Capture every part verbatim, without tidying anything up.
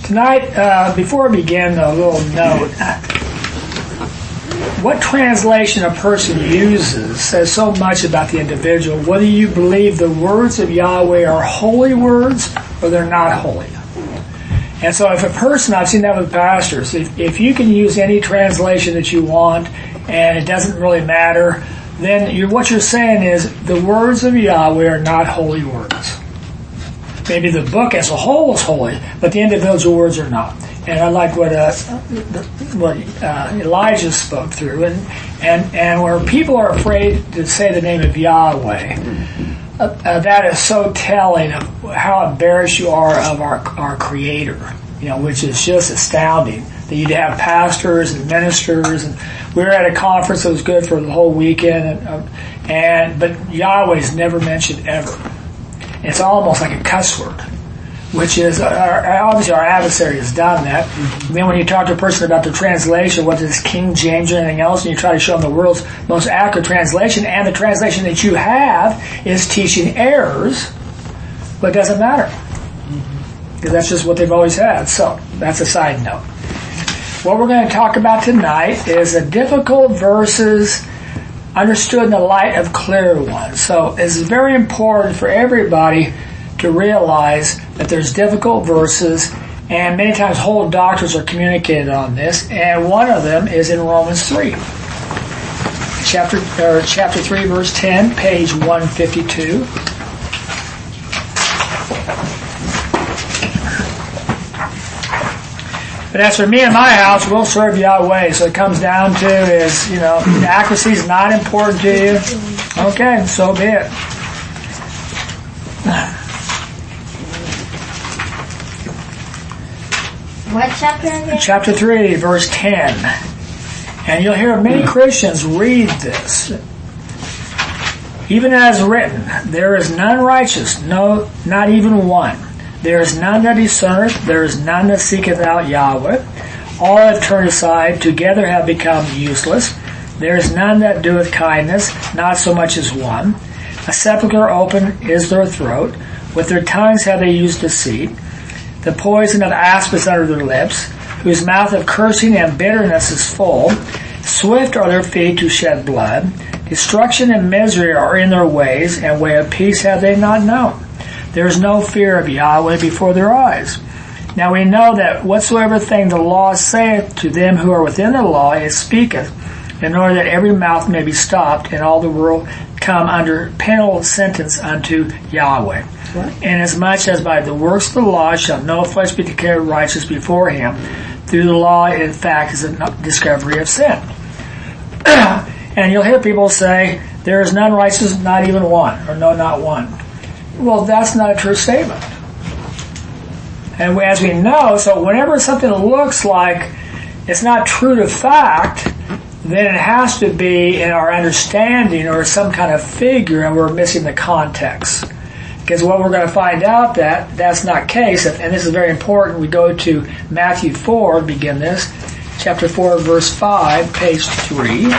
Tonight, uh, before we begin, a little note. What translation a person uses says so much about the individual, whether you believe the words of Yahweh are holy words or they're not holy. And so if a person, I've seen that with pastors, if, if you can use any translation that you want and it doesn't really matter, then you're, what you're saying is the words of Yahweh are not holy words. Maybe the book as a whole is holy, but the individual words are not. And I like what uh, what uh, Elijah spoke through, and, and and where people are afraid to say the name of Yahweh, uh, uh, that is so telling of how embarrassed you are of our our Creator. You know, which is just astounding that you'd have pastors and ministers, and we were at a conference that was good for the whole weekend, and, uh, and but Yahweh's never mentioned ever. It's almost like a cuss word, which is, our, obviously our adversary has done that. Mm-hmm. Then when you talk to a person about the translation, whether it's King James or anything else, and you try to show them the world's most accurate translation, and the translation that you have is teaching errors, but it doesn't matter. Because that's just what they've always had. So, that's a side note. What we're going to talk about tonight is the difficult verses understood in the light of clear ones. So it's very important for everybody to realize that there's difficult verses, and many times whole doctrines are communicated on this, and one of them is in Romans three. Chapter, or chapter three, verse ten, page one fifty-two. But as for me and my house, we'll serve Yahweh. So it comes down to is, you know, the accuracy is not important to you. Okay, so be it. What chapter again? Chapter three, verse ten. And you'll hear many Christians read this. Even as written, there is none righteous, no, not even one. There is none that discerneth, there is none that seeketh out Yahweh. All have turned aside, together have become useless. There is none that doeth kindness, not so much as one. A sepulchre open is their throat, with their tongues have they used deceit. The poison of asp is under their lips, whose mouth of cursing and bitterness is full. Swift are their feet to shed blood. Destruction and misery are in their ways, and way of peace have they not known. There is no fear of Yahweh before their eyes. Now we know that whatsoever thing the law saith to them who are within the law, it speaketh, in order that every mouth may be stopped, and all the world come under penal sentence unto Yahweh. What? Inasmuch as by the works of the law shall no flesh be declared righteous before him, through the law in fact is a discovery of sin. And you'll hear people say, there is none righteous, not even one, or no, not one. Well, that's not a true statement. And we, as we know, so whenever something looks like it's not true to fact, then it has to be in our understanding or some kind of figure, and we're missing the context. Because what we're going to find out that that's not the case, and this is very important, we go to Matthew four, begin this, chapter four, verse five, page three.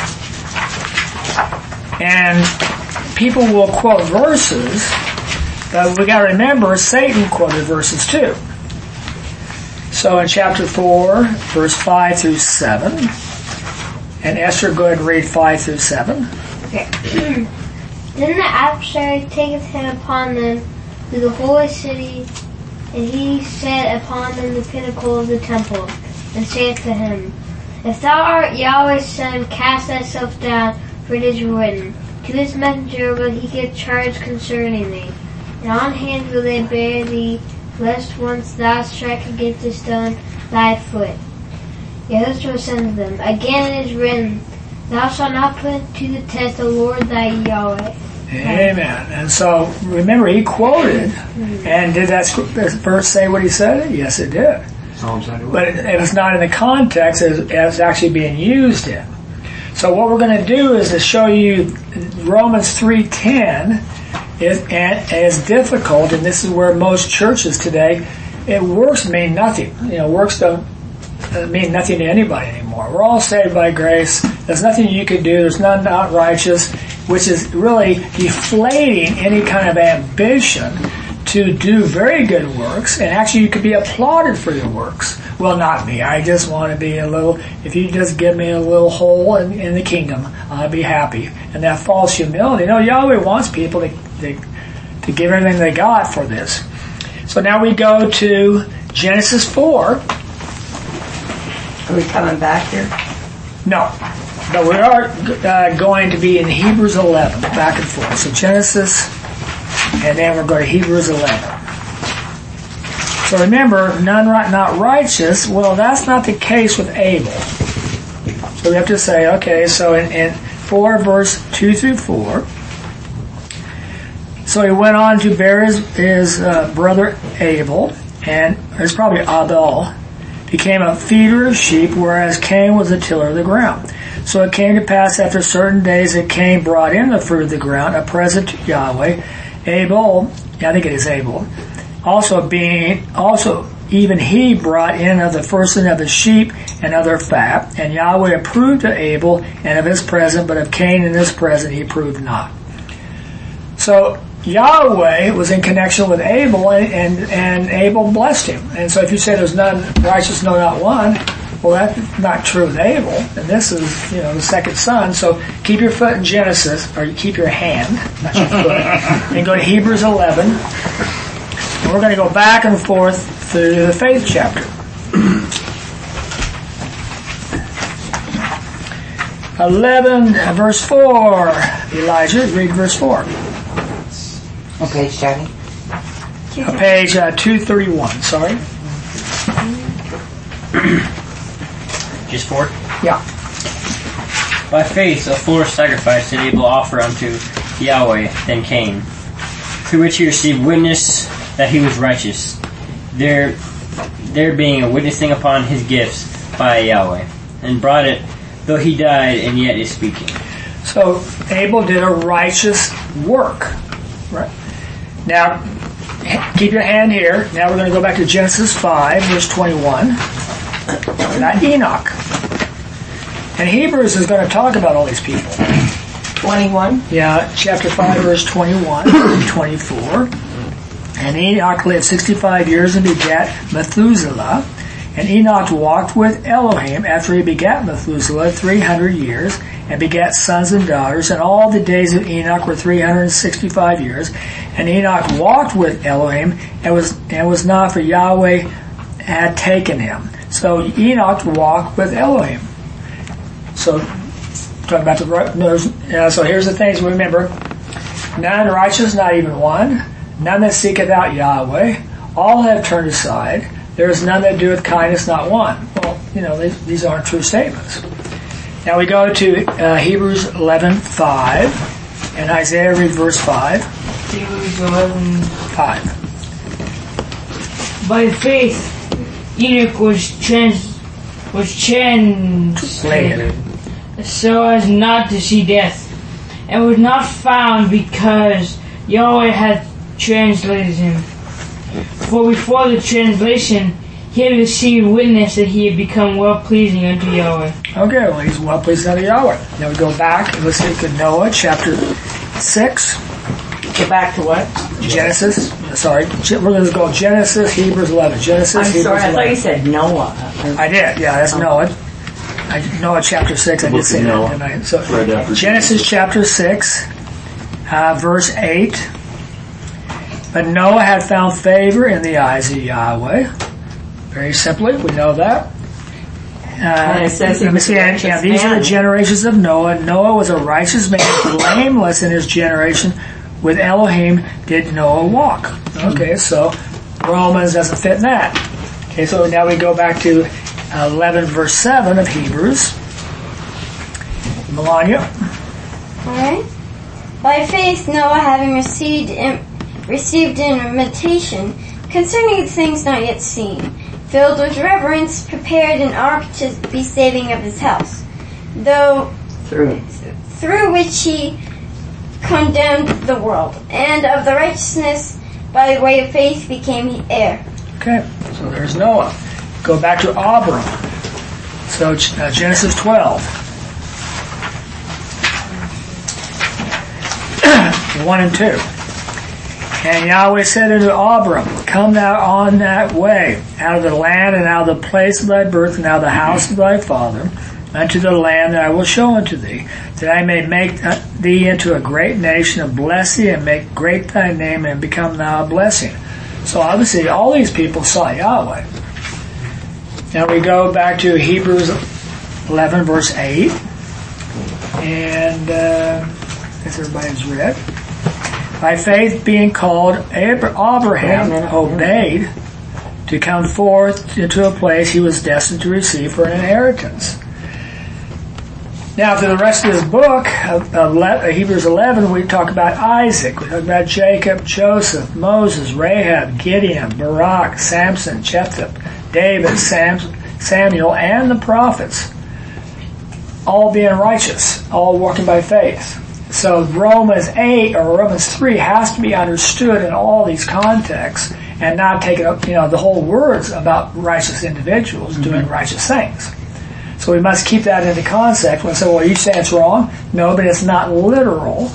And people will quote verses, but we got to remember Satan quoted verses too. So in chapter four, verse five through seven, and Esther, go ahead and read five through seven. Okay. Then the adversary taketh him upon them to the holy city, and he set upon them the pinnacle of the temple, and saith to him, If thou art Yahweh's son, cast thyself down, for it is written, To his messenger will he give charge concerning thee. And on hand will they bear thee, lest once thou strike against a stone thy foot. Yahushua said to them, Again it is written, Thou shalt not put to the test the Lord thy Yahweh. Amen. And so, remember, he quoted, and did that verse say what he said? Yes, it did. But it, it was not in the context as it's actually being used in. So what we're going to do is to show you Romans three ten. Is, and is difficult, and this is where most churches today, it works mean nothing. You know, works don't mean nothing to anybody anymore. We're all saved by grace. There's nothing you can do. There's none not righteous, which is really deflating any kind of ambition to do very good works, and actually you could be applauded for your works. Well, not me. I just want to be a little, if you just give me a little hole in, in the kingdom, I'll be happy. And that false humility, you know, Yahweh wants people to, to, to give everything they got for this. So now we go to Genesis four. Are we coming back here? No. But we are uh, going to be in Hebrews eleven, back and forth. So Genesis, and then we're going to Hebrews eleven. So remember, none not righteous, well, that's not the case with Abel. So we have to say, okay, so in, in four, verse two through four, so he went on to bear his, his uh, brother Abel, and it's probably Abel, became a feeder of sheep, whereas Cain was a tiller of the ground. So it came to pass after certain days that Cain brought in the fruit of the ground, a present to Yahweh. Abel, I think it is Abel, also being, also even he brought in of the firstling of his sheep and of their fat. And Yahweh approved of Abel and of his present, but of Cain and his present he approved not. So Yahweh was in connection with Abel, and, and, and Abel blessed him. And so if you say there's none righteous, no, not one, well, that's not true with Abel. And this is, you know, the second son. So keep your foot in Genesis, or keep your hand, not your foot, and go to Hebrews eleven. And we're going to go back and forth through the faith chapter. eleven, verse four. Elijah, read verse four. What page, Johnny? Uh, page uh, two thirty-one, sorry. Just four? Yeah. By faith a fuller sacrifice did Abel offer unto Yahweh than Cain, through which he received witness that he was righteous, there there being a witnessing upon his gifts by Yahweh, and brought it, though he died and yet is speaking. So Abel did a righteous work. Right. Now, keep your hand here. Now we're going to go back to Genesis five, verse twenty-one. Not Enoch. And Hebrews is going to talk about all these people. twenty-one? Yeah, chapter five, verse twenty-one and twenty-four. And Enoch lived sixty-five years and begat Methuselah. And Enoch walked with Elohim after he begat Methuselah three hundred years, and begat sons and daughters. And all the days of Enoch were three hundred sixty-five years. And Enoch walked with Elohim, and was and was not, for Yahweh had taken him. So Enoch walked with Elohim. So talking about the uh, so here's the things to remember: none righteous, not even one; none that seeketh out Yahweh; all have turned aside. There is none that doeth kindness, not one. Well, you know, these, these aren't true statements. Now we go to uh, Hebrews eleven five, and Isaiah, read verse five. Hebrews eleven five. By faith Enoch was trans was translated so as not to see death, and was not found because Yahweh had translated him. For before the translation he had received witness that he had become well-pleasing unto Yahweh. Okay, well, he's well-pleasing unto Yahweh. Now we go back and let's look at Noah, chapter six. Go back to what? Genesis. Sorry, we're going to go Genesis, Hebrews eleven. Genesis, I'm Hebrews sorry, I eleven. thought you said Noah. I did, yeah, that's Noah. I, Noah chapter six, I did say that, didn't I? So, Genesis chapter six, uh, verse eight. But Noah had found favor in the eyes of Yahweh. Very simply, we know that. Uh, and it says he let me was see, a and, righteous yeah, these man. are the generations of Noah. Noah was a righteous man, blameless in his generation. With Elohim did Noah walk. Okay, so Romans doesn't fit in that. Okay, so now we go back to eleven verse seven of Hebrews. Melania. Alright. By faith Noah, having received in, received an invitation concerning the things not yet seen, filled with reverence, prepared an ark to be saving of his house, though Through. through which he condemned the world, and of the righteousness by the way of faith became he heir. Okay, so there's Noah. Go back to Abram. So uh, Genesis twelve. one and two. And Yahweh said unto Abram, Come thou on that way, out of the land and out of the place of thy birth and out of the house of thy father, unto the land that I will show unto thee, that I may make thee into a great nation, and bless thee, and make great thy name, and become thou a blessing. So obviously all these people saw Yahweh. Now we go back to Hebrews eleven verse eight, and uh, as everybody's read, by faith being called, Abraham obeyed to come forth into a place he was destined to receive for an inheritance. Now, through the rest of this book, of, of Hebrews eleven, we talk about Isaac, we talk about Jacob, Joseph, Moses, Rahab, Gideon, Barak, Samson, Jephthah, David, Sam, Samuel, and the prophets, all being righteous, all walking by faith. So Romans eight or Romans three has to be understood in all these contexts and not taken up, you know, the whole words about righteous individuals mm-hmm. doing righteous things. So we must keep that into context. When we say, well, you say it's wrong? No, but it's not literal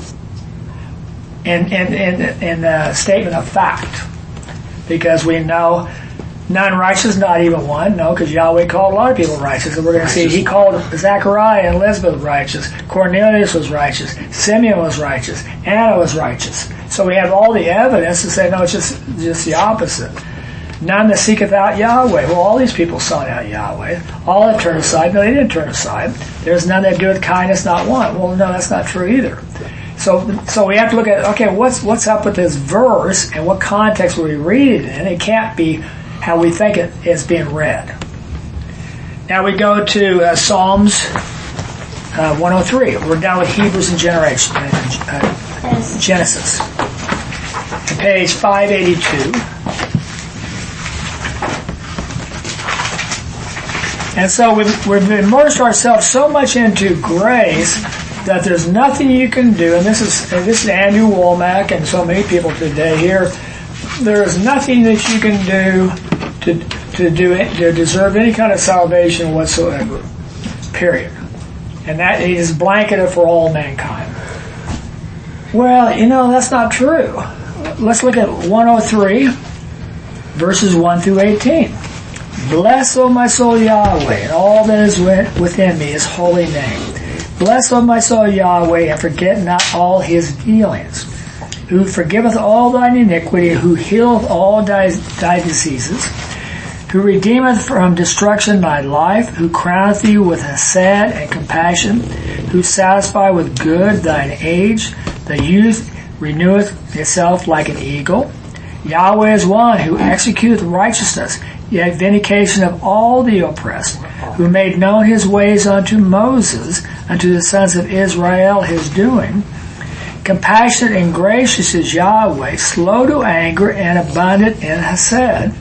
in, in, in, in the statement of fact. Because we know none righteous, not even one. No, because Yahweh called a lot of people righteous. And we're going to see he called Zechariah and Elizabeth righteous. Cornelius was righteous. Simeon was righteous. Anna was righteous. So we have all the evidence to say, no, it's just, just the opposite. None that seeketh out Yahweh. Well, all these people sought out Yahweh. All have turned aside. No, they didn't turn aside. There's none that doeth kindness, not one. Well, no, that's not true either. So, so we have to look at, okay, what's, what's up with this verse and what context were we reading it in? It can't be how we think it is being read. Now we go to uh, Psalms uh, one oh three. We're down with Hebrews and generation, uh, Genesis. On page five eighty-two. And so we've, we've immersed ourselves so much into grace that there's nothing you can do, and this is this is Andrew Womack and so many people today here, there is nothing that you can do to to do it, to deserve any kind of salvation whatsoever. Period. And that is blanketed for all mankind. Well, you know, that's not true. Let's look at one oh three, verses one through eighteen. Bless, O my soul, Yahweh, and all that is within me, his holy name. Bless, O my soul, Yahweh, and forget not all his dealings, who forgiveth all thine iniquity, who healeth all thy, thy diseases, who redeemeth from destruction thy life, who crowneth thee with hesed and compassion, who satisfieth with good thine age, the youth reneweth itself like an eagle. Yahweh is one who executeth righteousness, yet vindication of all the oppressed, who made known his ways unto Moses, unto the sons of Israel his doing. Compassionate and gracious is Yahweh, slow to anger and abundant in hesed.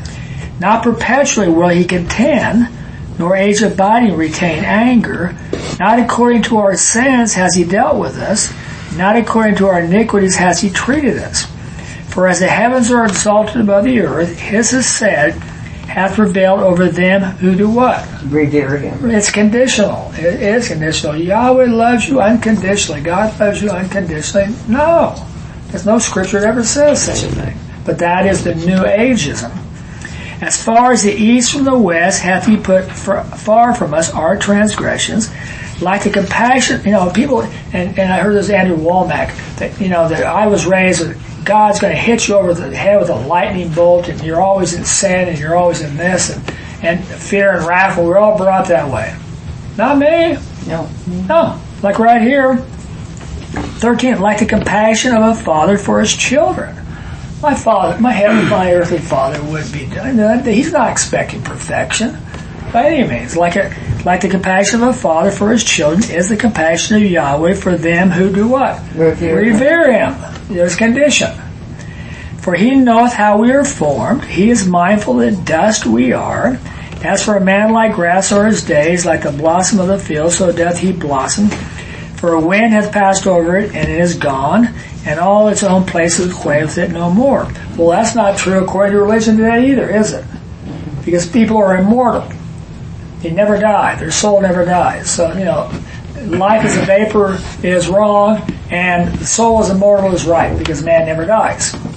Not perpetually will he contend, nor age abiding retain anger. Not according to our sins has he dealt with us, not according to our iniquities has he treated us. For as the heavens are exalted above the earth, his hesed hath prevailed over them who do what? Revere him. It's conditional. It is conditional. Yahweh loves you unconditionally. God loves you unconditionally. No. There's no scripture that ever says such a thing. But that is the New Ageism. As far as the east from the west hath he put far from us our transgressions, like the compassion, you know, people, and, and I heard this Andrew Womack, that, you know, that I was raised with, God's going to hit you over the head with a lightning bolt, and you're always in sin, and you're always in this, and, and fear and wrath. We're all brought that way. Not me. No. No. Like right here, thirteen, like the compassion of a father for his children. My father, my heavenly, my earthly father would be done. He's not expecting perfection by any means. Like a, like the compassion of a father for his children is the compassion of Yahweh for them who do what? Revere, Revere him. There's condition. For he knoweth how we are formed. He is mindful that dust we are. As for a man like grass are his days, like the blossom of the field, so doth he blossom. For a wind hath passed over it, and it is gone, and all its own places quaveth it no more. Well, that's not true according to religion today either, is it? Because people are immortal. They never die. Their soul never dies. So, you know, life is a vapor is wrong, and the soul is immortal is right, because man never dies.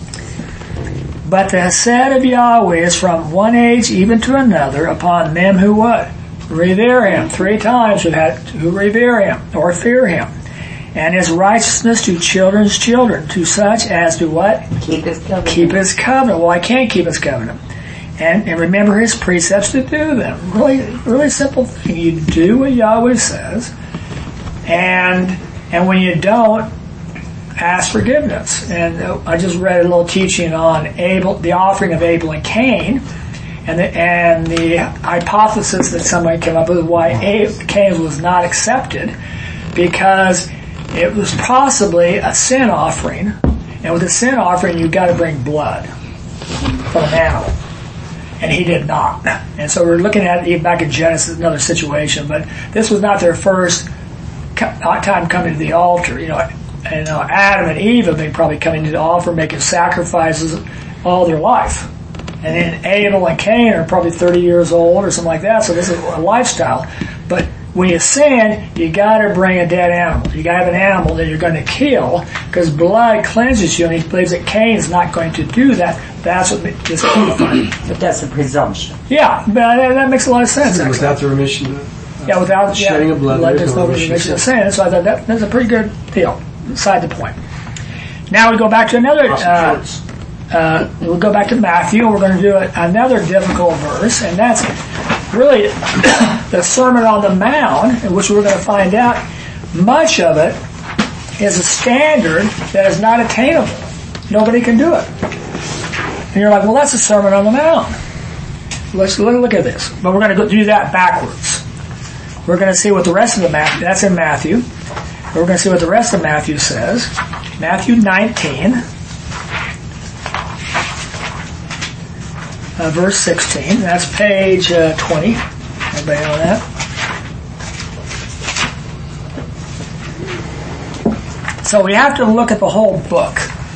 But the hesed of Yahweh is from one age even to another upon them who what? Revere him. Three times we've had who revere him or fear him. And his righteousness to children's children, to such as do what? Keep his covenant. Keep his covenant. Well, I can't keep his covenant. And, and remember his precepts to do them. Really, really simple thing. You do what Yahweh says, and and when you don't, ask forgiveness. And uh, I just read a little teaching on Abel, the offering of Abel and Cain, and the, and the hypothesis that somebody came up with why Abel, Cain was not accepted, because it was possibly a sin offering, and with a sin offering you got to bring blood from an animal, and he did not. And so we're looking at it back in Genesis, another situation, but this was not their first time coming to the altar. You know, and uh, Adam and Eve have been probably coming to the altar, making sacrifices all their life. And then Abel and Cain are probably thirty years old or something like that, so this is a lifestyle. But when you sin, you got to bring a dead animal. You got to have an animal that you're going to kill, because blood cleanses you, and he believes that Cain's not going to do that. That's what is key. But that's a presumption. Yeah, but that makes a lot of sense. So actually. without the remission of Yeah, without shedding yeah, of blood, blood there's there's no no remission remission of of sin. So I thought that, that's a pretty good deal. Beside the point. Now we go back to another. Uh, uh, we'll go back to Matthew. We're going to do a, another difficult verse, and that's really the Sermon on the Mount, in which we're going to find out much of it is a standard that is not attainable. Nobody can do it. And you're like, well, that's the Sermon on the Mount. Let's look at this. But we're going to go do that backwards. We're going to see what the rest of the Matthew, that's in Matthew. We're going to see what the rest of Matthew says. Matthew nineteen, uh, verse sixteen. That's page uh, twenty. Everybody know that? So we have to look at the whole book.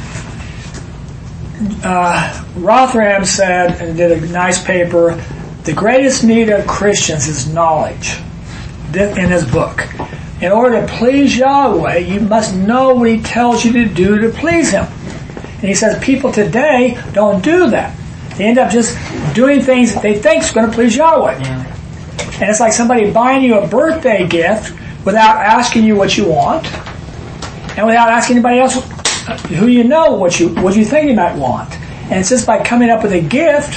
Uh, Rothram said, and did a nice paper, the greatest need of Christians is knowledge in his book. In order to please Yahweh, you must know what he tells you to do to please him. And he says people today don't do that. They end up just doing things that they think is going to please Yahweh. Yeah. And it's like somebody buying you a birthday gift without asking you what you want, and without asking anybody else who you know what you what you think you might want. And it's just by coming up with a gift,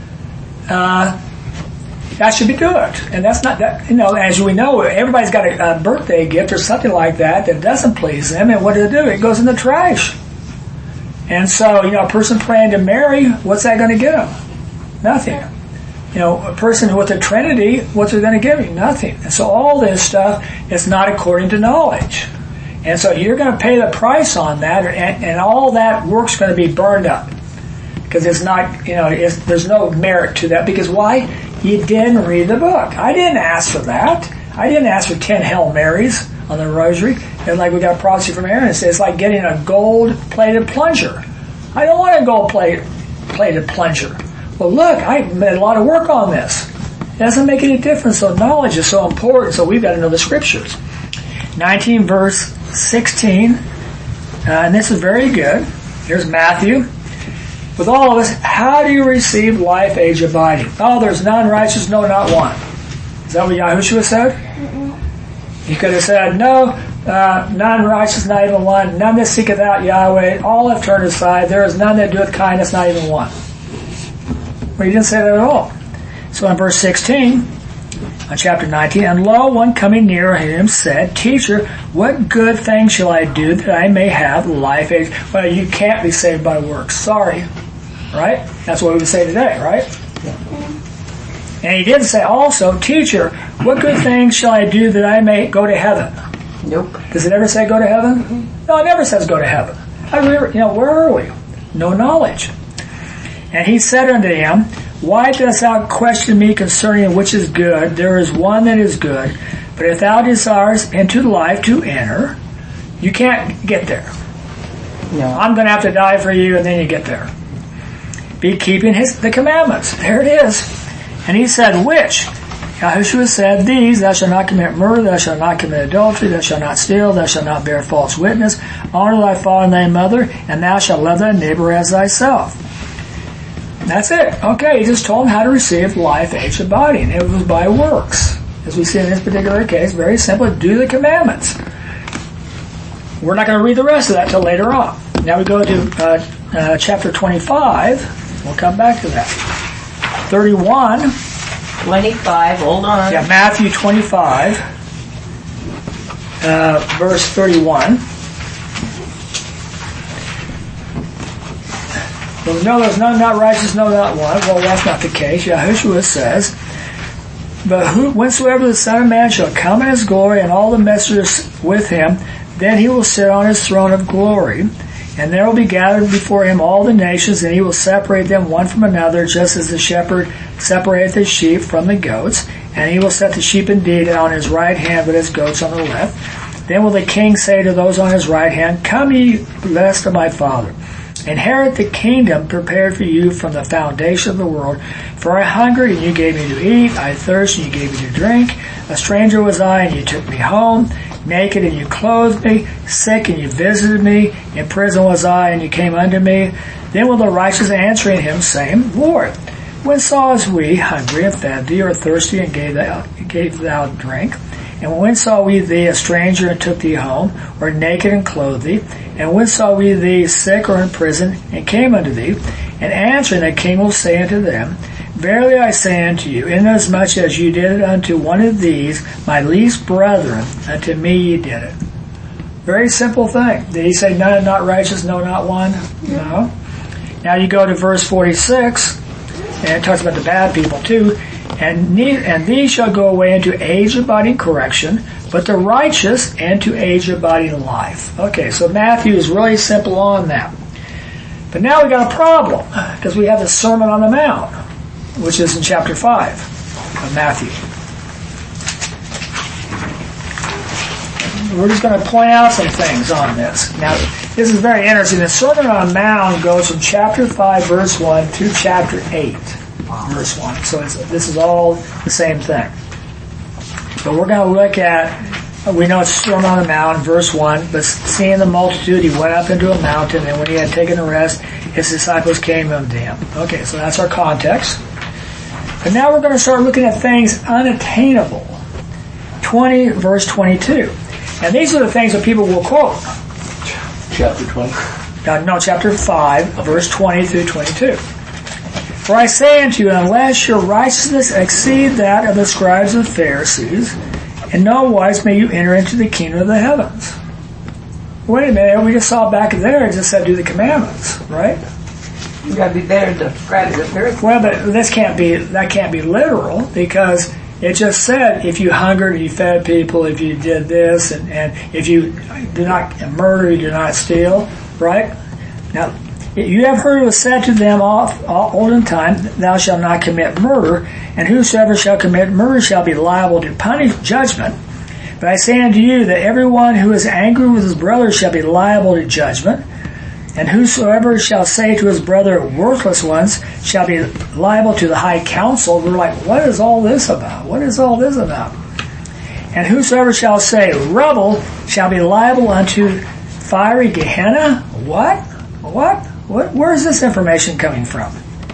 uh, that should be good. And that's not that, you know, as we know, everybody's got a, a birthday gift or something like that that doesn't please them, and what does it do? It goes in the trash. And so, you know, a person praying to Mary, what's that going to get them? Nothing. You know, a person with the Trinity, what's it going to give you? Nothing. And so all this stuff is not according to knowledge. And so you're going to pay the price on that, and, and all that work's going to be burned up. Because it's not, you know, it's, there's no merit to that. Because why? You didn't read the book. I didn't ask for that. I didn't ask for ten Hail Marys on the rosary. And like we got a prophecy from Aaron, it's like getting a gold-plated plunger. I don't want a gold-plated plunger. Well, look, I made a lot of work on this. It doesn't make any difference. So knowledge is so important. So we've got to know the scriptures. nineteen verse sixteen, uh, and this is very good. Here's Matthew. With all of us, how do you receive life, age abiding? Oh, there's none righteous, no, not one. Is that what Yahushua said? Mm-mm. He could have said, no, uh, none righteous, not even one. None that seeketh out Yahweh, all have turned aside. There is none that doeth kindness, not even one. Well, he didn't say that at all. So in verse sixteen, on chapter nineteen, and lo, one coming near him said, Teacher, what good thing shall I do that I may have life? Age? Well, you can't be saved by works. Sorry. Right? That's what we would say today, right? And he did say also, Teacher, what good thing shall I do that I may go to heaven? Nope. Does it ever say go to heaven? No, it never says go to heaven. I remember, you know, where are we? No knowledge. And he said unto him, Why dost thou question me concerning which is good? There is one that is good. But if thou desirest into life to enter, you can't get there. No. I'm going to have to die for you, and then you get there. Be keeping his the commandments. There it is. And he said, which? Yahushua said, These, thou shalt not commit murder, thou shalt not commit adultery, thou shalt not steal, thou shalt not bear false witness, honor thy father and thy mother, and thou shalt love thy neighbor as thyself. That's it. Okay, he just told them how to receive life, age, and body, and it was by works. As we see in this particular case, very simple, do the commandments. We're not going to read the rest of that till later on. Now we go to uh, uh, chapter twenty-five. We'll come back to that. thirty-one. twenty-five, hold on. Yeah, Matthew twenty-five, uh, verse thirty-one. Well, no, there's none not righteous, no, not one. Well, that's not the case. Yahushua says, but who, whensoever the Son of Man shall come in his glory and all the messengers with him, then he will sit on his throne of glory, and there will be gathered before him all the nations, and he will separate them one from another, just as the shepherd separateth the sheep from the goats, and he will set the sheep indeed on his right hand, but his goats on the left. Then will the king say to those on his right hand, come ye blessed of my Father, inherit the kingdom prepared for you from the foundation of the world. For I hungered, and you gave me to eat. I thirsted, and you gave me to drink. A stranger was I, and you took me home. Naked, and you clothed me. Sick, and you visited me. In prison was I, and you came unto me. Then will the righteous answering him, saying, Lord, when sawest we hungry, and fed thee, or thirsty, and gave thou, gave thou drink? And when saw we thee a stranger, and took thee home, or naked, and clothed thee? And when saw we thee sick or in prison, and came unto thee? And answering, the king will say unto them, Verily I say unto you, inasmuch as you did it unto one of these, my least brethren, unto me ye did it. Very simple thing. Did he say none not righteous, no, not one? No. Now you go to verse forty-six, and it talks about the bad people too. And, ne- and these shall go away into age-abiding correction, but the righteous into age-abiding life. Okay, so Matthew is really simple on that. But now we got a problem, because we have the Sermon on the Mount, which is in chapter five of Matthew. We're just going to point out some things on this. Now, this is very interesting. The Sermon on the Mount goes from chapter five, verse one, to chapter eight, verse one. So it's, this is all the same thing. But we're going to look at, we know it's Sermon on the Mount, verse one, but seeing the multitude, he went up into a mountain, and when he had taken a rest, his disciples came unto him. Okay, so that's our context. But now we're going to start looking at things unattainable. twenty, verse twenty-two. And these are the things that people will quote. Chapter twenty? No, no, chapter five, verse twenty through twenty-two. For I say unto you, unless your righteousness exceed that of the scribes and Pharisees, in no wise may you enter into the kingdom of the heavens. Wait a minute, we just saw back there, it just said do the commandments, right? You gotta be better than the scribes and Pharisees. Well, but this can't be, that can't be literal, because it just said if you hungered, you fed people, if you did this, and, and if you do not murder, you do not steal, right? Now, you have heard it was said to them off, olden time, thou shalt not commit murder, and whosoever shall commit murder shall be liable to punish judgment. But I say unto you that everyone who is angry with his brother shall be liable to judgment, and whosoever shall say to his brother, worthless ones, shall be liable to the high council. We're like, what is all this about? What is all this about? And whosoever shall say, rebel, shall be liable unto fiery Gehenna. What? What? What? Where is this information coming from?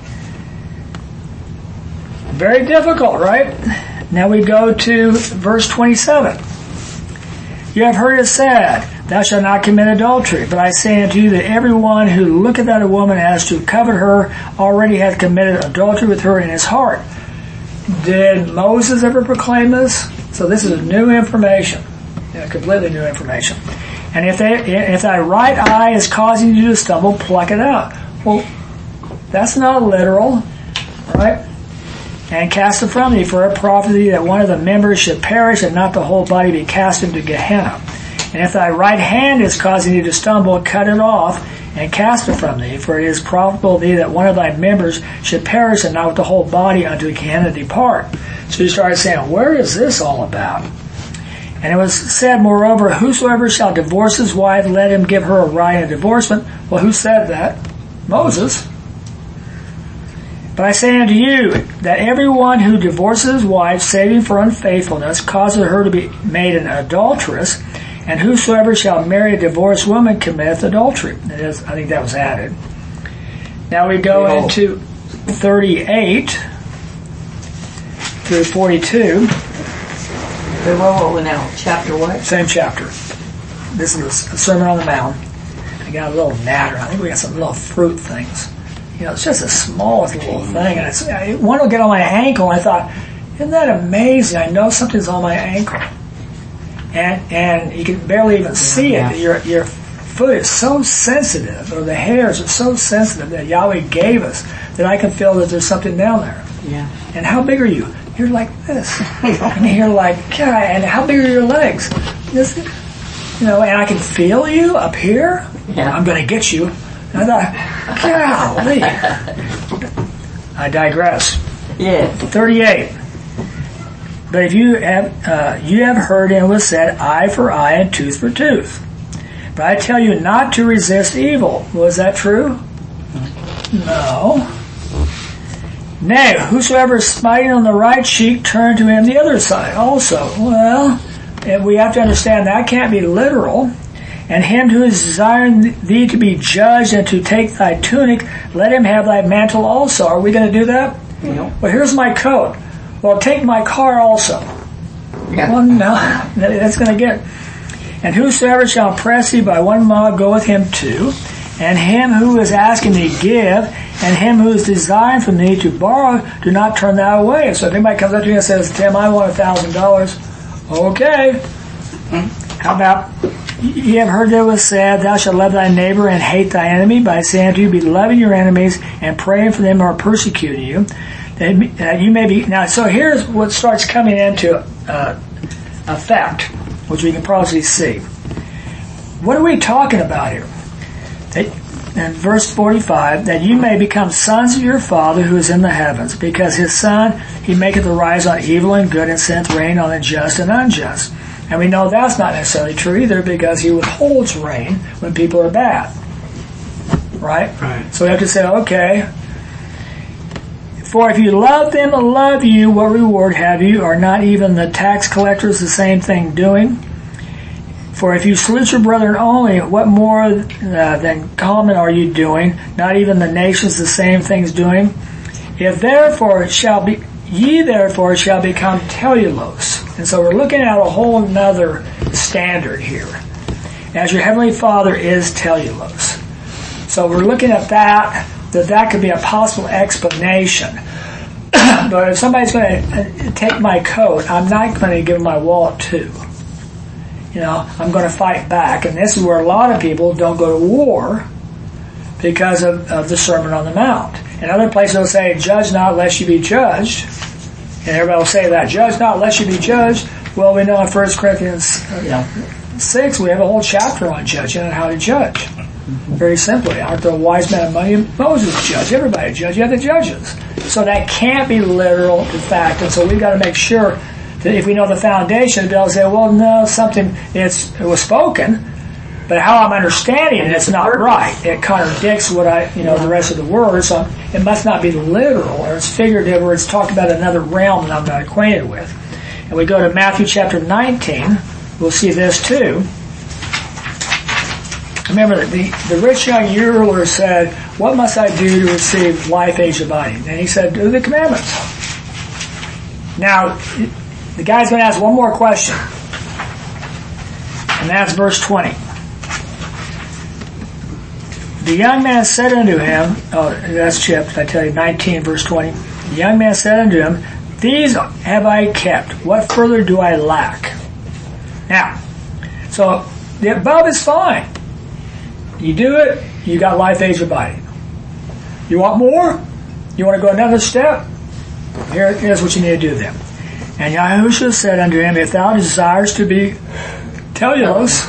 Very difficult, right? Now we go to verse twenty-seven. You have heard it said, thou shalt not commit adultery. But I say unto you that everyone who looketh at a woman as to covet her already hath committed adultery with her in his heart. Did Moses ever proclaim this? So this is new information. Yeah, completely new information. And if they, if thy right eye is causing you to stumble, pluck it out. Well, that's not literal, right? And cast it from thee, for it profiteth thee that one of the members should perish, and not the whole body be cast into Gehenna. And if thy right hand is causing thee to stumble, cut it off, and cast it from thee, for it is profitable thee that one of thy members should perish, and not with the whole body unto Gehenna depart. So you started saying, where is this all about? And it was said, moreover, whosoever shall divorce his wife, let him give her a right of divorcement. Well, who said that? Moses. But I say unto you, that everyone who divorces his wife, saving for unfaithfulness, causes her to be made an adulteress, and whosoever shall marry a divorced woman committeth adultery. It is, I think that was added. Now we go Hey, into... thirty-eight through forty-two. Whoa, whoa, whoa, now, chapter what? Same chapter. This is the Sermon on the Mount. I got a little natter. I think we got some little fruit things. You know, it's just the smallest little thing. And it's, I, one will get on my ankle, and I thought, isn't that amazing? I know something's on my ankle. And and you can barely even see it. Your your foot is so sensitive, or the hairs are so sensitive that Yahweh gave us, that I can feel that there's something down there. Yeah. And how big are you? You're like this. And you're like, God, and how big are your legs? This, you know, and I can feel you up here. Yeah. I'm going to get you. And I thought, golly. I digress. Yeah. thirty-eight. But if you have, uh, you have heard it was said, eye for eye and tooth for tooth. But I tell you not to resist evil. Was that true? No. Nay, whosoever is smiting on the right cheek, turn to him the other side also. Well, and we have to understand that can't be literal. And him who is desiring thee to be judged and to take thy tunic, let him have thy mantle also. Are we going to do that? No. Well, here's my coat. Well, take my car also. Yeah. Well, no, that's going to get. And whosoever shall press thee by one mile, go with him two. And him who is asking thee, give. And him who is desiring from thee to borrow, do not turn that away. So if anybody comes up to me and says, Tim, I want a thousand dollars. Okay. How about, ye have heard that it was said, thou shalt love thy neighbor and hate thy enemy, by saying to you, be loving your enemies and praying for them who are persecuting you, that, that you may be. Now, so here's what starts coming into uh, effect, which we can probably see. What are we talking about here? That, in verse forty-five, that you may become sons of your Father who is in the heavens, because his Son, he maketh arise on evil and good, and sendeth rain on the just and unjust. And we know that's not necessarily true either, because he withholds rain when people are bad. Right? Right. So we have to say, okay, for if you love them that love you, what reward have you? Are not even the tax collectors the same thing doing? For if you salute your brethren only, what more uh, than common are you doing? Not even the nations the same things doing? If therefore it shall be, ye therefore shall become telulos. And so we're looking at a whole nother standard here. As your heavenly Father is telulos. So we're looking at that, that that could be a possible explanation. But if somebody's going to take my coat, I'm not going to give them my wallet too. You know, I'm going to fight back. And this is where a lot of people don't go to war because of, of the Sermon on the Mount. In other places they'll say, judge not lest you be judged. And everybody will say that, judge not lest you be judged. Well, we know in First Corinthians uh, six, we have a whole chapter on judging and how to judge. Very simply, aren't the wise men of money? Moses judged. Everybody judged. You have the judges. So that can't be literal, in fact. And so we've got to make sure that if we know the foundation, they'll say, well, no, something, it's, it was spoken, but how I'm understanding it, it's not right. It contradicts what I, you know, the rest of the words. So it must not be literal, or it's figurative, or it's talking about another realm that I'm not acquainted with. And we go to Matthew chapter nineteen. We'll see this too. Remember that the, the rich young ruler said, what must I do to receive life, age, abiding? And he said, do the commandments. Now, the guy's going to ask one more question. And that's verse twenty. The young man said unto him, oh, that's chipped, I tell you, nineteen, verse twenty. The young man said unto him, these have I kept. What further do I lack? Now, so the above is fine. You do it, you got life, age, abiding. You want more? You want to go another step? Here, here's what you need to do then. And Yahushua said unto him, if thou desirest to be telulos,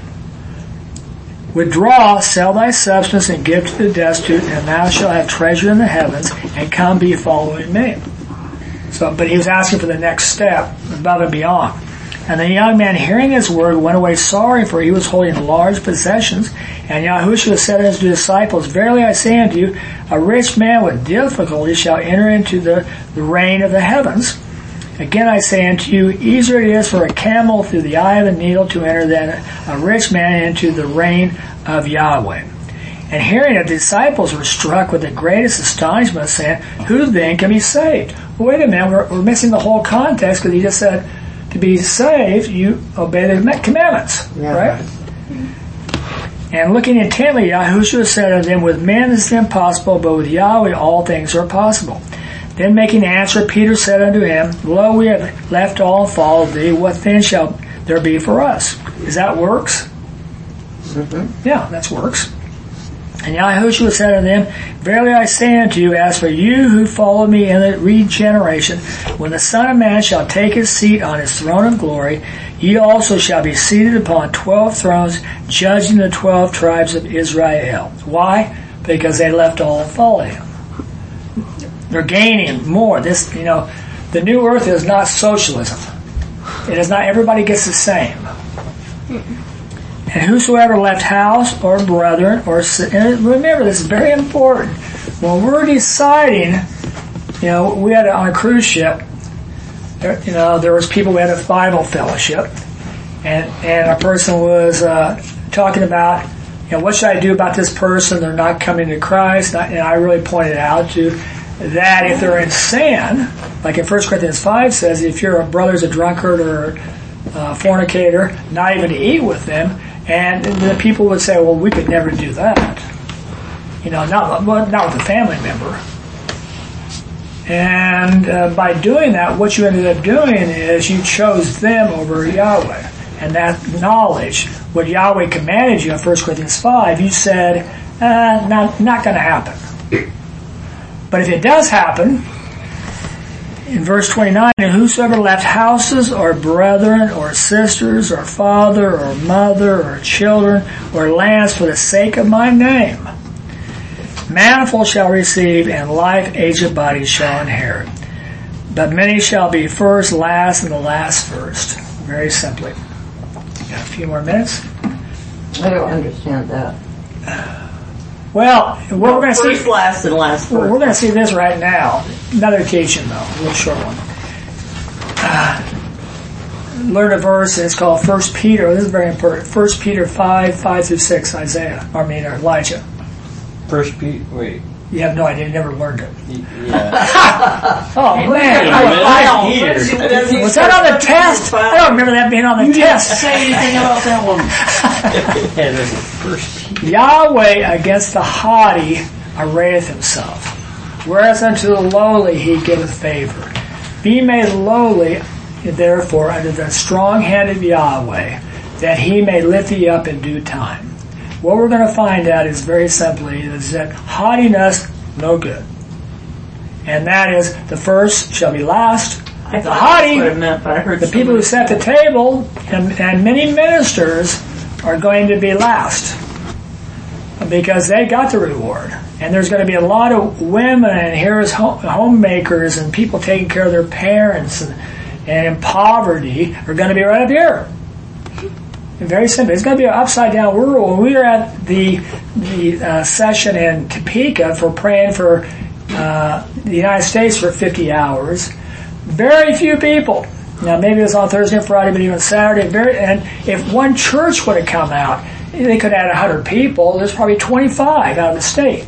withdraw, sell thy substance, and give to the destitute, and thou shalt have treasure in the heavens, and come be following me. So, but he was asking for the next step, above and beyond. And the young man, hearing his word, went away sorry, for he was holding large possessions. And Yahushua said unto his disciples, verily I say unto you, a rich man with difficulty shall enter into the, the reign of the heavens. Again I say unto you, easier it is for a camel through the eye of a needle to enter than a rich man into the reign of Yahweh. And hearing it, the disciples were struck with the greatest astonishment, saying, "Who then can be saved?" Well, wait a minute, we're, we're missing the whole context, because he just said, to be saved, you obey the commandments, Yeah. right? And looking intently, Yahushua said unto them, "With men it is impossible, but with Yahweh all things are possible." Then making answer, Peter said unto him, "Lo, we have left all and followed thee. What then shall there be for us?" Is that works? Mm-hmm. Yeah, that's works. And Yahushua said unto them, "Verily I say unto you, as for you who follow me in the regeneration, when the Son of Man shall take his seat on his throne of glory, ye also shall be seated upon twelve thrones, judging the twelve tribes of Israel." Why? Because they left all and followed him. They're gaining more. This, you know, the new earth is not socialism. It is not everybody gets the same. And whosoever left house or brethren or and remember, this is very important. When we're deciding, you know, we had on a cruise ship. There, you know, there was people. We had a Bible fellowship, and and a person was uh, talking about, you know, what should I do about this person? They're not coming to Christ, and I really pointed out to that if they're in sin, like in First Corinthians five says, if your brother's a drunkard or a fornicator, not even to eat with them. And the people would say, "Well, we could never do that." You know, not not with a family member. And uh, by doing that, what you ended up doing is you chose them over Yahweh. And that knowledge, what Yahweh commanded you in First Corinthians five, you said, uh, not, not going to happen. But if it does happen, in verse twenty-nine, "And whosoever left houses or brethren or sisters or father or mother or children or lands for the sake of my name, manifold shall receive, and life aged bodies shall inherit. But many shall be first, last, and the last first." Very simply. Got a few more minutes? I don't understand that. Well, what we're going to see... First, last, and last first. We're going to see this right now. Another teaching, though. A little short one. Uh, learn a verse, and it's called First Peter. This is very important. First Peter five, five through six, Isaiah. I mean, or Elijah. First Peter, wait. You have no idea. You never learned it. Yeah. Oh, man. I Peter. Was that on the test? I don't remember that being on the You didn't test. say anything about that one. Yeah, there's a First Peter. Yahweh against the haughty arrayeth himself, whereas unto the lowly he giveth favor. Be made lowly, therefore, under the strong hand of Yahweh, that he may lift thee up in due time. What we're going to find out is very simply is that haughtiness, no good. And that is, the first shall be last. I The thought haughty, that's what it meant, but I heard the people who somebody- set the table, and, and many ministers are going to be last. Because they got the reward. And there's going to be a lot of women and here's home, homemakers and people taking care of their parents and, and in poverty are going to be right up here. And very simple. It's going to be an upside down world. When we were at the the uh, session in Topeka for praying for uh, the United States for fifty hours, very few people. Now maybe it was on Thursday and Friday, but even Saturday. Very, and if one church would have come out, they could add one hundred people. There's probably twenty-five out of the state.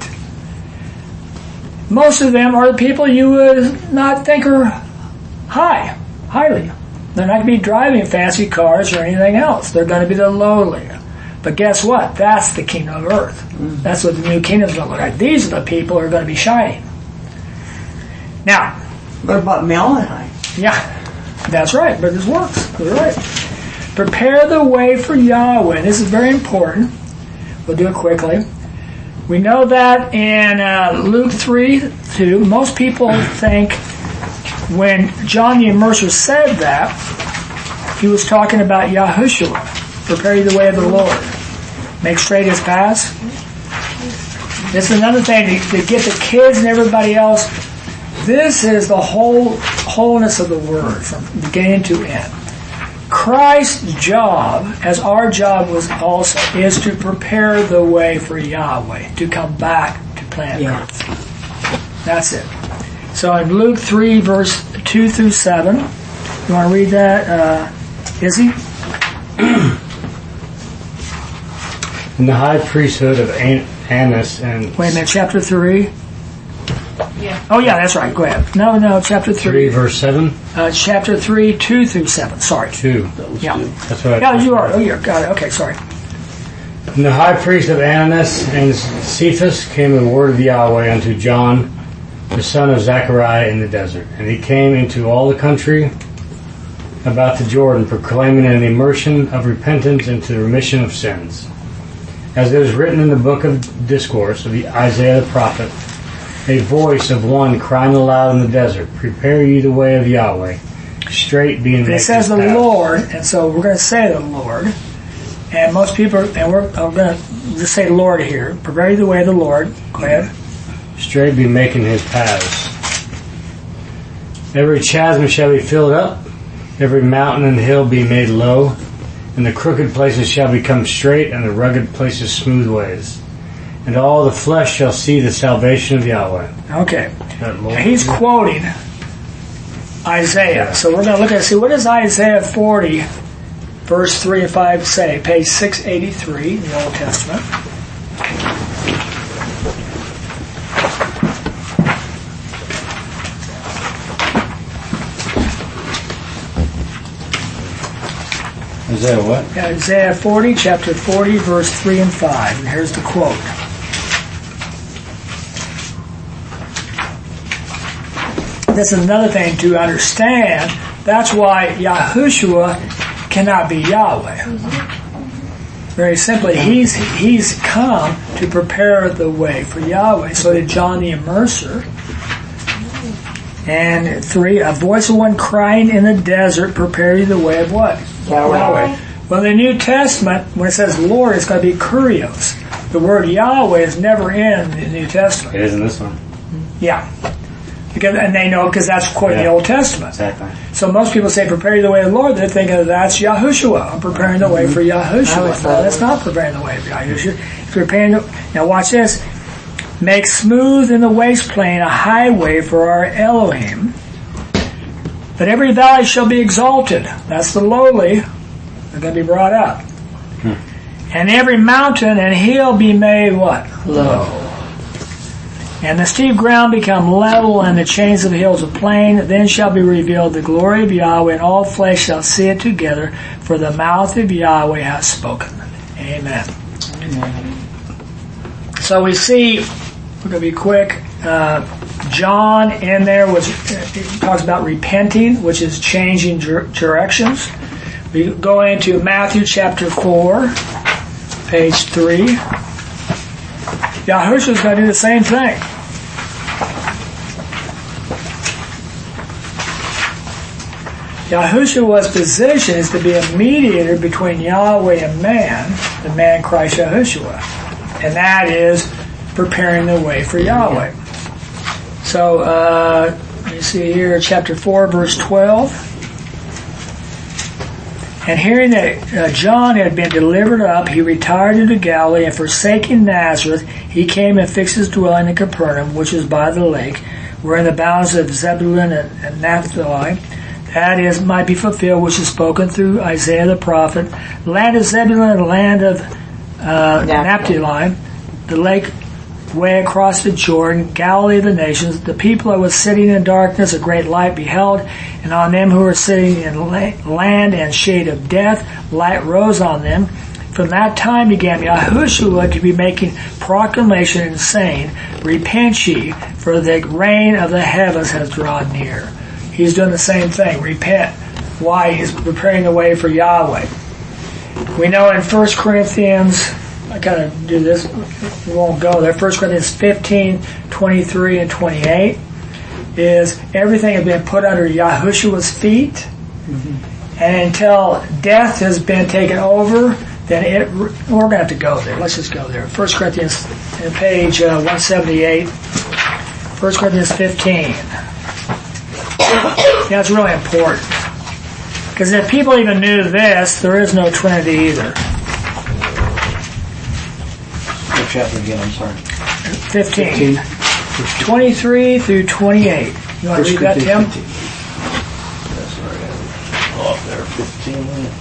Most of them are the people you would not think are high, highly. They're not going to be driving fancy cars or anything else. They're going to be the lowly. But guess what? That's the kingdom of earth. Mm-hmm. That's what the new kingdom is going to look like. These are the people who are going to be shining. Now, What about Malachi? yeah, that's right. But this works. You're right. Prepare the way for Yahweh. This is very important. We'll do it quickly. We know that in uh, Luke three two, most people think when John the Immerser said that, he was talking about Yahushua. Prepare the way of the Lord. Make straight his paths. This is another thing to, to get the kids and everybody else. This is the whole wholeness of the Word from beginning to end. Christ's job, as our job was also, is to prepare the way for Yahweh to come back to planet Yeah. Earth. That's it. So in Luke three, verse two through seven, you want to read that, uh, Izzy? And the high priesthood of An- Annas and Wait a minute, chapter three? Yeah. Oh, yeah, that's right. Go ahead. No, no, chapter three, three. verse seven. Uh, chapter three, two through seven. Sorry. Two. Yeah. That's what. Yeah, I you are. Oh, you're. Got it. Okay, sorry. And the high priest of Annas and Cephas came the word of Yahweh unto John, the son of Zechariah, in the desert. And he came into all the country about the Jordan, proclaiming an immersion of repentance into the remission of sins. As it is written in the book of discourse of the Isaiah the prophet, a voice of one crying aloud in the desert, prepare ye the way of Yahweh, straight being It says the Lord, and so we're going to say the Lord. And most people, and we're, we're going to just say Lord here. Prepare ye the way of the Lord. Go ahead. Straight be making his paths. Every chasm shall be filled up, every mountain and hill be made low, and the crooked places shall become straight, and the rugged places smooth ways. And all the flesh shall see the salvation of Yahweh. Okay. He's quoting Isaiah. So we're going to look at see what does Isaiah forty, verse three and five say? Page six eighty-three in the Old Testament. Isaiah what? Isaiah forty, chapter forty, verse three and five. And here's the quote. This is another thing to understand. That's why Yahushua cannot be Yahweh. Very simply, he's he's come to prepare the way for Yahweh. So did John the Immerser. And three, a voice of one crying in the desert, prepare you the way of what? Yahweh. Yahweh. Well, in the New Testament, when it says Lord, it's going to be Kurios. The word Yahweh is never in the New Testament. It is in this one. Yeah. Because, and they know because that's quoting Yeah. the Old Testament. Exactly. So most people say, prepare you the way of the Lord. They're thinking that that's Yahushua. I'm preparing the way for Yahushua. No, that's not preparing the way for Yahushua. It's preparing the, now watch this. Make smooth in the waste plain a highway for our Elohim. That every valley shall be exalted. That's the lowly. They're going to be brought up. Hmm. And every mountain and hill be made what? Low. And the steep ground become level, and the chains of hills a plain. Then shall be revealed the glory of Yahweh, and all flesh shall see it together, for the mouth of Yahweh has spoken. Amen. Amen. So we see, we're going to be quick, uh, John in there was it talks about repenting, which is changing dir- directions. We go into Matthew chapter four, page three. Yahushua's going to do the same thing. Yahushua's position is to be a mediator between Yahweh and man, the man Christ Yahushua. And that is preparing the way for Yahweh. So, uh, you see here, chapter four, verse twelve. And hearing that uh, John had been delivered up, he retired into Galilee, and forsaking Nazareth, he came and fixed his dwelling in Capernaum, which is by the lake, where in the bounds of Zebulun and, and Naphtali, that is, might be fulfilled, which is spoken through Isaiah the prophet. Land of Zebulun and land of uh, Naphtali, the lake way across the Jordan, Galilee of the nations. The people that was sitting in darkness, a great light beheld, and on them who were sitting in land and shade of death, light rose on them. From that time began Yahushua to be making proclamation and saying, repent ye, for the reign of the heavens has drawn near. He's doing the same thing. Repent. Why? He's preparing the way for Yahweh. We know in First Corinthians, I gotta do this, we won't go there. First Corinthians fifteen, twenty-three and twenty-eight is everything has been put under Yahushua's feet. Mm-hmm. And until death has been taken over, then it, we're going to have to go there. Let's just go there. First Corinthians, page uh, one seventy-eight. First Corinthians fifteen. Yeah, it's really important. Because if people even knew this, there is no Trinity either. What chapter again? I'm sorry. fifteen. twenty-three through twenty-eight. You want to read that, Tim? fifteen. That's where I have it off there. fifteen.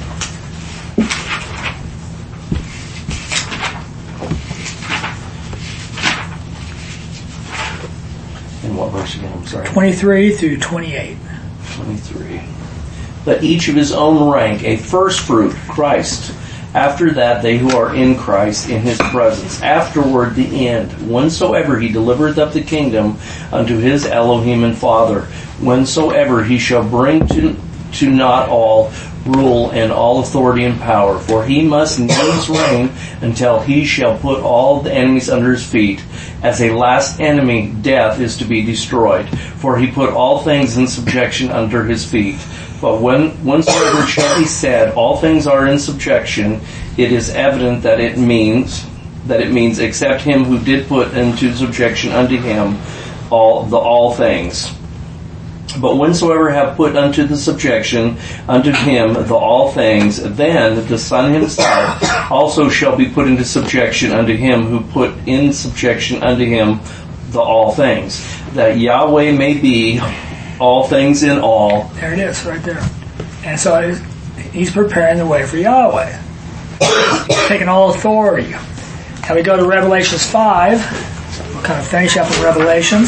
In what verse again? I'm sorry. twenty-three through twenty-eight. twenty-three. Let each of his own rank a first fruit, Christ. After that, they who are in Christ, in his presence. Afterward, the end. Whensoever he delivereth up the kingdom unto his Elohim and Father. Whensoever he shall bring to, to naught all rule and all authority and power. For he must needs reign until he shall put all the enemies under his feet. As a last enemy, death is to be destroyed. For he put all things in subjection under his feet. But when whensoever shall be said, all things are in subjection, it is evident that it means that it means except him who did put into subjection unto him all the all things. But whensoever have put unto the subjection unto him the all things, then the Son himself also shall be put into subjection unto him who put in subjection unto him the all things, that Yahweh may be all things in all. There it is, right there. And so he's preparing the way for Yahweh. He's taking all authority. Now we go to Revelations five. We'll kind of finish up in Revelations.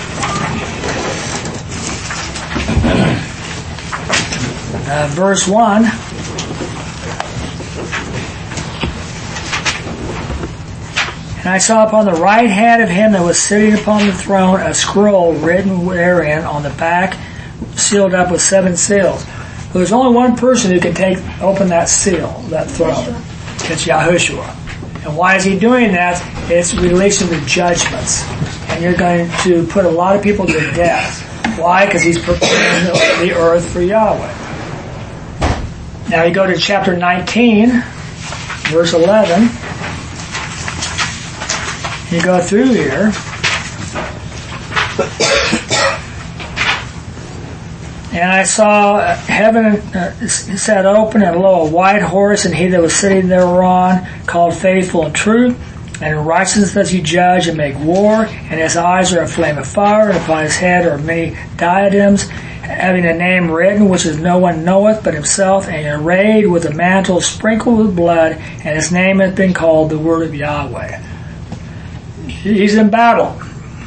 Uh, verse one. And I saw upon the right hand of him that was sitting upon the throne a scroll written therein on the back, sealed up with seven seals. Well, there's only one person who can take open that seal, that throne. It's Yahushua. And why is he doing that? It's releasing the judgments. And you're going to put a lot of people to death. Why? Because he's preparing the, the earth for Yahweh. Now you go to chapter nineteen, verse eleven. You go through here. And I saw heaven uh, set open, and lo, a white horse, and he that was sitting thereon, called Faithful and True, and in righteousness does he judge and make war, and his eyes are a flame of fire, and upon his head are many diadems, having a name written which is no one knoweth but himself, and arrayed with a mantle sprinkled with blood, and his name hath been called the Word of Yahweh. He's in battle.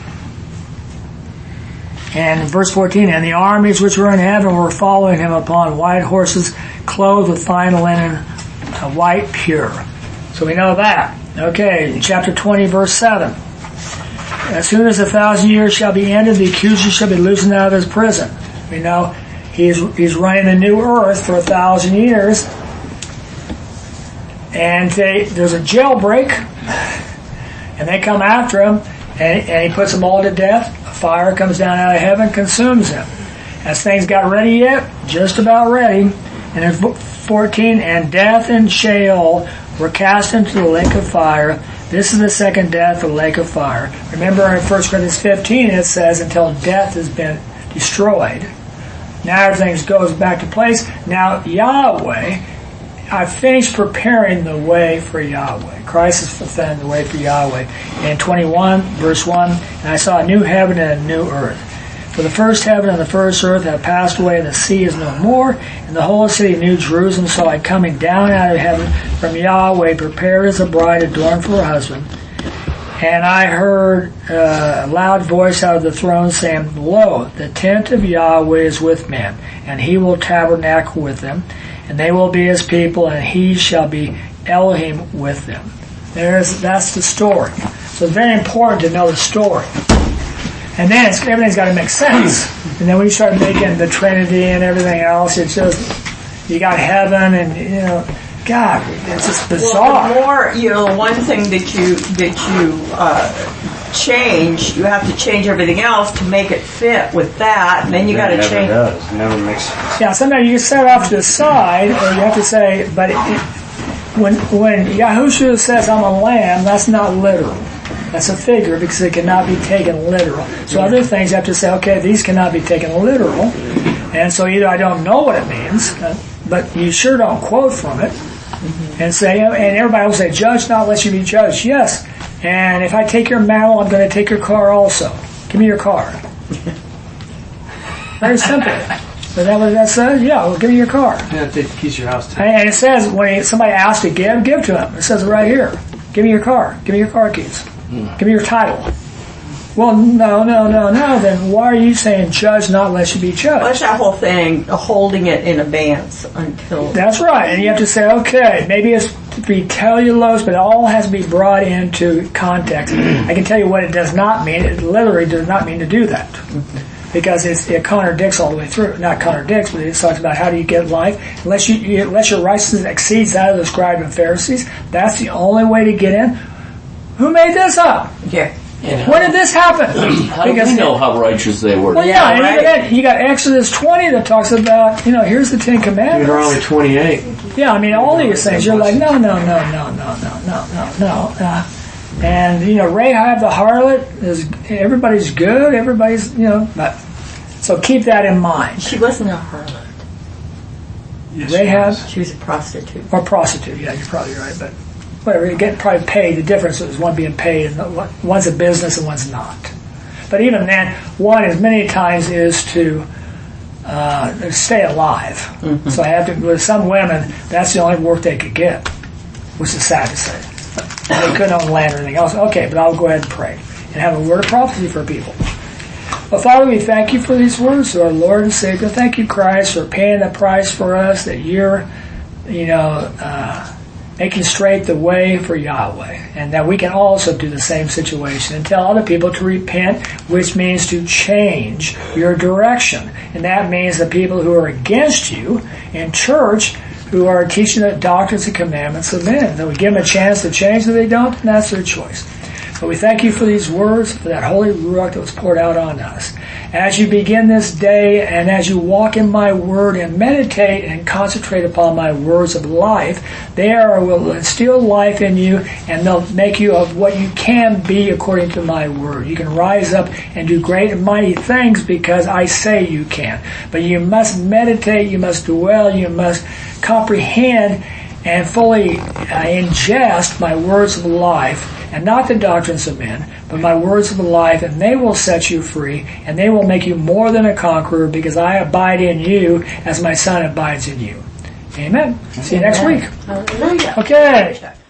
And verse fourteen, and the armies which were in heaven were following him upon white horses, clothed with fine linen, uh, white pure. So we know that. Okay, chapter twenty, verse seven. As soon as a thousand years shall be ended, the accuser shall be loosened out of his prison. We know he's he's running the new earth for a thousand years. And they, there's a jailbreak, and they come after him, and, and he puts them all to death. Fire comes down out of heaven, consumes him. As things got ready yet, just about ready. And in fourteen, and death and Sheol were cast into the lake of fire. This is the second death, the lake of fire. Remember in First Corinthians fifteen, it says, until death has been destroyed. Now everything goes back to place. Now Yahweh, I finished preparing the way for Yahweh. Christ is fulfilling the way for Yahweh. In twenty-one, verse one, and I saw a new heaven and a new earth. For the first heaven and the first earth have passed away, and the sea is no more. And the whole city of New Jerusalem saw I coming down out of heaven from Yahweh, prepared as a bride adorned for her husband. And I heard uh, a loud voice out of the throne saying, Lo, the tent of Yahweh is with men, and he will tabernacle with them. And they will be his people, and he shall be Elohim with them. There's, that's the story. So it's very important to know the story. And then it's, everything's got to make sense. And then we start making the Trinity and everything else. It's just, you got heaven and, you know, God, it's just bizarre. Well, the more, you know, one thing that you, that you, uh, change, you have to change everything else to make it fit with that, and then you got to change. It never does. It never makes sense. Yeah, sometimes you set it off to the side, or you have to say, but it, it, when when Yahushua says I'm a lamb, that's not literal. That's a figure because it cannot be taken literal. So yeah. Other things you have to say, okay, these cannot be taken literal, and so either I don't know what it means, but you sure don't quote from it, mm-hmm. and say, and everybody will say, judge not lest you be judged. Yes. And if I take your mantle, I'm going to take your car also. Give me your car. Very simple. Is that what that says? Yeah, well, give me your car. Yeah, take the keys to your house too. And it says, when somebody asks to give, give to him. It says it right here. Give me your car. Give me your car keys. Mm. Give me your title. Well, no, no, no, no. Then why are you saying judge not lest you be judged? That's that whole thing, holding it in abeyance until... That's right. And you have to say, okay, maybe it's to be tellulose, but it all has to be brought into context. I can tell you what it does not mean. It literally does not mean to do that. Because it's, it contradicts all the way through. Not contradicts, but it talks about how do you get life. Unless you, unless your righteousness exceeds that of the scribes and Pharisees, that's the only way to get in. Who made this up? Yeah. When did this happen? How do we know how righteous they were? Well, yeah, and even then, you got Exodus twenty that talks about, you know, here's the Ten Commandments. Deuteronomy twenty-eight. Yeah, I mean, all these things, you're like, no, no, no, no, no, no, no, no, no. Uh, and, you know, Rahab the harlot, is everybody's good, everybody's, you know, but, so keep that in mind. She wasn't a harlot. Yes, Rahab? She was a prostitute. Or prostitute, yeah, you're probably right, but whatever, you get probably paid. The difference is one being paid and one's a business and one's not. But even then, one as many times is to uh, stay alive. Mm-hmm. So I have to, with some women, that's the only work they could get, which is sad to say. They couldn't own land or anything else. Okay, but I'll go ahead and pray and have a word of prophecy for people. Well, Father, we thank you for these words, our Lord and Savior. Thank you, Christ, for paying the price for us, that you're, you know, uh, making straight the way for Yahweh, and that we can also do the same situation and tell other people to repent, which means to change your direction. And that means the people who are against you in church, who are teaching the doctrines and commandments of men, that we give them a chance to change, if they don't, and that's their choice. But we thank you for these words, for that holy ruach that was poured out on us. As you begin this day, and as you walk in my word and meditate and concentrate upon my words of life, they are, will instill life in you, and they'll make you of what you can be according to my word. You can rise up and do great and mighty things because I say you can. But you must meditate, you must dwell, you must comprehend and fully uh, ingest my words of life, and not the doctrines of men, but my words of life, and they will set you free, and they will make you more than a conqueror, because I abide in you as my Son abides in you. Amen. See you next week. Hallelujah. Okay.